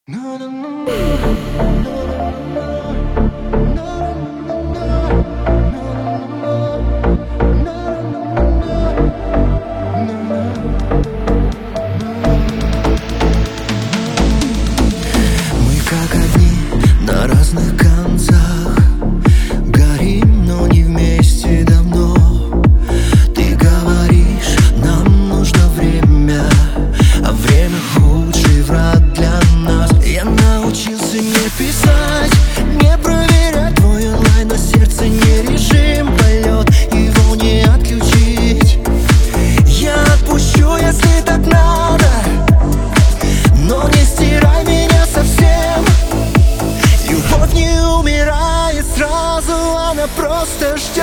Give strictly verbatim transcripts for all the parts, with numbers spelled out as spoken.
Как одни на разных концах, горим, но не вместе давно. Ты говоришь, нам нужно время, а время худший враг для нас. Я научился не писать, не проверять твой онлайн, на сердце не режим полет, его не отключить. Я отпущу, если так надо, но не стирай меня совсем. Любовь не умирает сразу, она просто ждет.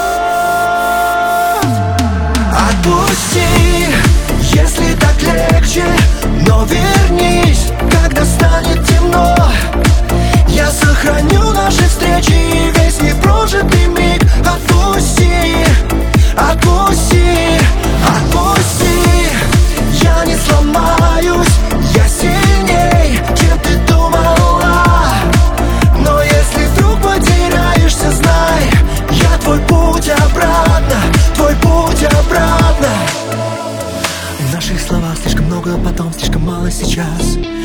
Отпусти, если так легче, но вернись, когда станет темно. Я сохраню наши встречи и весь непрожитый миг. Отпусти, отпусти, отпусти. Я не сломаюсь, я сильней, чем ты думала. Но если вдруг потеряешься, знай, я твой путь обратно, твой путь обратно. В наших словах слишком много, потом слишком мало сейчас.